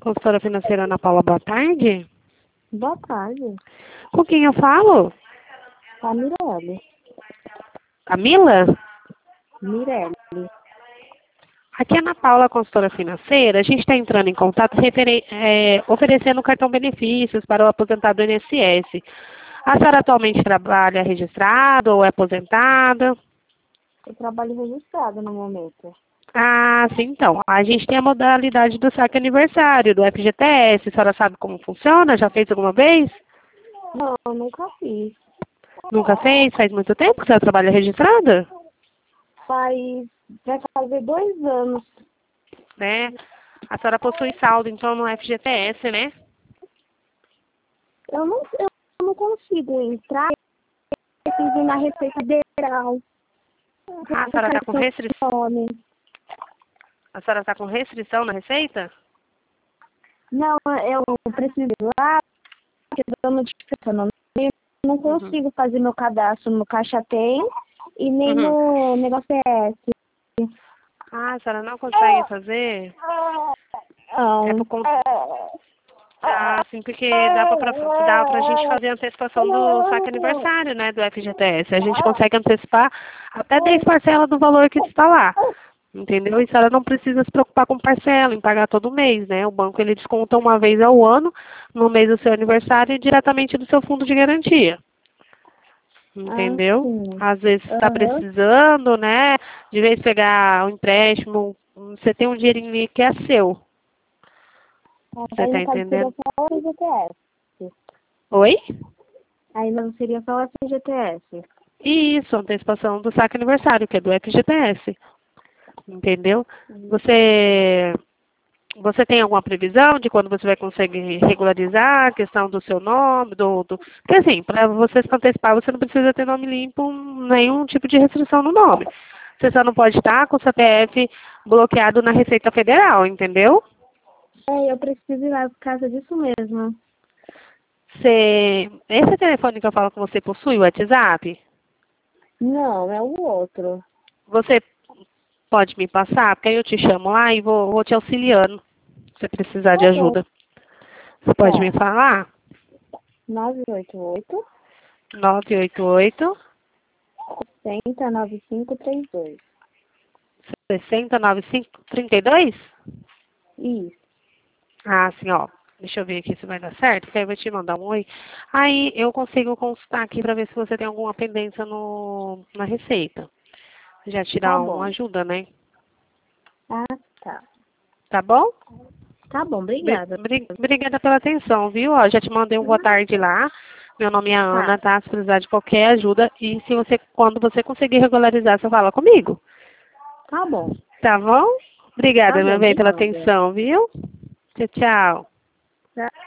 Consultora financeira Ana Paula, boa tarde. Boa tarde. Com quem eu falo? A Mirelle. Camila? Mirelle. Aqui é Ana Paula, consultora financeira. A gente está entrando em contato oferecendo cartão benefícios para o aposentado do INSS. A senhora atualmente trabalha registrada ou é aposentada? Eu trabalho registrado no momento. Ah, sim, então. A gente tem a modalidade do saque aniversário, do FGTS. A senhora sabe como funciona? Já fez alguma vez? Não, eu nunca fiz. Nunca fez? Faz muito tempo que a senhora trabalha registrada? Vai fazer 2 anos. Né? A senhora possui saldo, então, no FGTS, né? Eu não consigo entrar. Eu preciso ir na Receita Federal. Ah, a senhora está com restrição? A senhora está com restrição na receita? Não, eu preciso ir lá, porque eu notificação. Eu não consigo fazer meu cadastro no Caixa Tem e nem no negócio PS. Ah, a senhora não consegue fazer? Não. É por conta... Ah, sim, porque dá pra gente fazer a antecipação do saque aniversário, né, do FGTS. A gente consegue antecipar até 10 parcelas do valor que está lá. Entendeu? E a senhora não precisa se preocupar com parcela, em pagar todo mês, né? O banco, ele desconta uma vez ao ano, no mês do seu aniversário, diretamente do seu fundo de garantia. Entendeu? Sim. Às vezes está precisando, né? De vez pegar um empréstimo, você tem um dinheirinho ali que é seu. Você Aí tá no caso seria entendendo? só o FGTS. Oi? Aí não seria só o FGTS. Isso, antecipação do saque aniversário, que é do FGTS. Entendeu? Você tem alguma previsão de quando você vai conseguir regularizar a questão do seu nome, Porque assim, para você se antecipar, você não precisa ter nome limpo, nenhum tipo de restrição no nome. Você só não pode estar com o CPF bloqueado na Receita Federal, entendeu? Eu preciso ir lá por causa disso mesmo. Esse telefone que eu falo com você possui o WhatsApp? Não, é o outro. Você pode me passar? Porque aí eu te chamo lá e vou te auxiliando, se você precisar de Tá bom. ajuda. Você pode me Tá. falar? 988 988 609532. 609532? Isso. Ah, sim, ó. Deixa eu ver aqui se vai dar certo, porque aí eu vou te mandar um oi. Aí eu consigo consultar aqui para ver se você tem alguma pendência na receita. Já te Tá dá uma bom. ajuda, né? Ah, tá. Tá bom? Tá bom, obrigada. Obrigada pela atenção, viu? Ó, já te mandei um boa tarde lá. Meu nome é Ana, Tá. tá? Se precisar de qualquer ajuda. E quando você conseguir regularizar, você fala comigo. Tá bom. Tá bom? Tá Obrigada, bom, meu bem, pela obrigada. atenção, viu? Tchau, tchau. Tá.